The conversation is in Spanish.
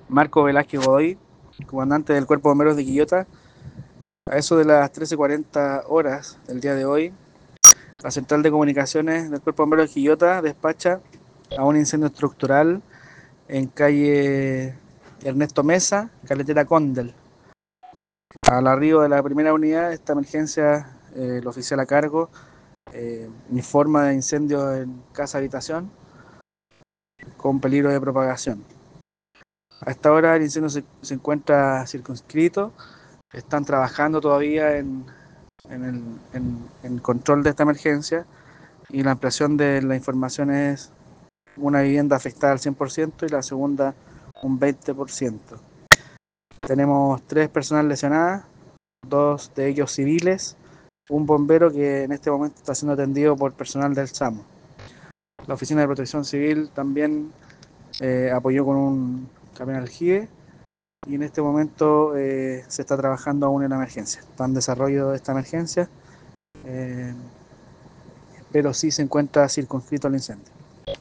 Marco Velázquez Godoy, comandante del Cuerpo de Bomberos de Quillota. A eso de las 13:40 horas del día de hoy, la central de comunicaciones del Cuerpo de Bomberos de Quillota despacha a un incendio estructural en calle Ernesto Mesa, carretera Condel. Al arribo de la primera unidad, esta emergencia, el oficial a cargo informa de incendio en casa habitación con peligro de propagación. A esta hora el incendio se encuentra circunscrito. Están trabajando todavía en control de esta emergencia, y la ampliación de la información es una vivienda afectada al 100% y la segunda un 20%. Tenemos 3 personas lesionadas, 2 de ellos civiles, un bombero que en este momento está siendo atendido por personal del SAMU. La Oficina de Protección Civil también apoyó con un camión aljibe, y en este momento se está trabajando aún en la emergencia. Está en desarrollo de esta emergencia, pero sí se encuentra circunscrito el incendio.